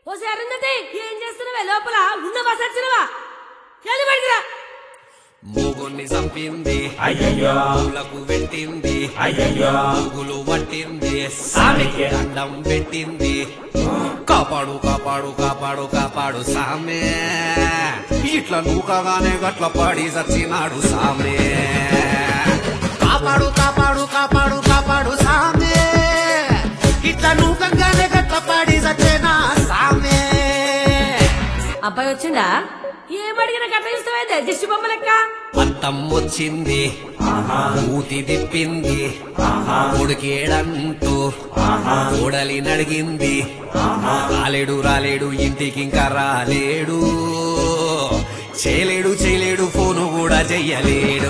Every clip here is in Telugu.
ఓసే అరుంధతి ఏం చేస్తున్నావే లోపల ఉన్నవా సచ్చినవా ఎల్లి బయటికిరా మూగుని చంపింది అయ్యయ్యో పూలకు పెట్టింది అయ్యయ్యో మూగులు పట్టింది సామికి దండం పెట్టింది కాపాడు కాపాడు కాపాడు కాపాడు సామే ఇట్లా నూకగానే గట్ల పడి చచ్చినాడు సామే కాపాడు కాపాడు కాపాడు కాపాడు సామే ఇట్లా నూకగానే గట్ల పడి చచ్చేనా సామే అబ్బాయి వచ్చిండా ఏమడిగిన గట్ల చూస్తావైతే దిష్టి బొమ్మ లెక్క అత్తం వచ్చింది మూతి తిప్పింది కొడుకేడంటూ కోడలి నడిగింది రాలేడు రాలేడు ఇంటికి ఇంకా రాలేడు చేయలేడు చేయలేడు ఫోను కూడా చెయ్యలేడు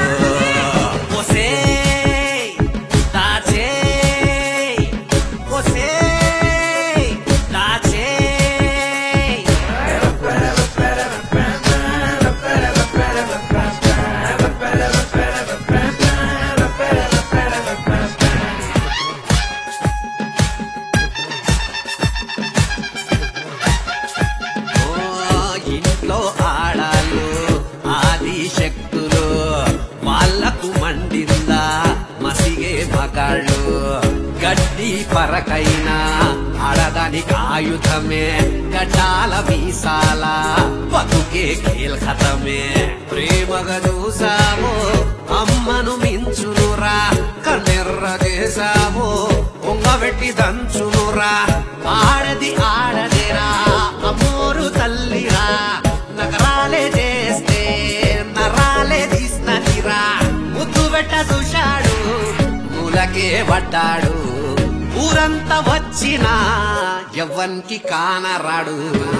ఇంట్లో ఆడాలు ఆది శక్తులు వాళ్లకు మండిందా మసిగే మగాళ్ళు గడ్డి పరకైనా ఆడదానికి ఆయుధమే గడ్డాల మీసాల బతుకే కీల్ఖతమే ప్రేమగా చూసావో అమ్మను మించునురా కన్నెర్ర చేసావో పొంగబెట్టి దంచునురా ఆడది ఆడదేరా అమ్మోరు తల్లిరా నగరాలే చేస్తే నరాలే తీసినదిరా ముద్దు పెట్ట చూశాడు మూలకే పడ్డాడు ఊరంతా వచ్చినా ఎవ్వనికి కానరాడు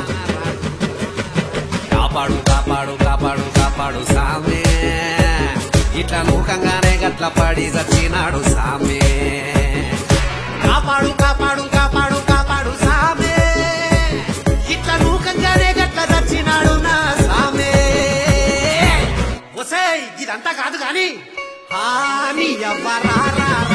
కాపాడు కాపాడు కాపాడు కాపాడు సామే ఇట్లా మూకంగానే గట్ల పడి చచ్చినాడు సామే కాపాడు కాపాడు కాపాడు కాపాడు సామే ఇట్లా మూకంగానే గట్ల చచ్చినాడు నా సామే ఒసేయ్ ఇదంతా కాదు గాని హాని ఎవ్వరారా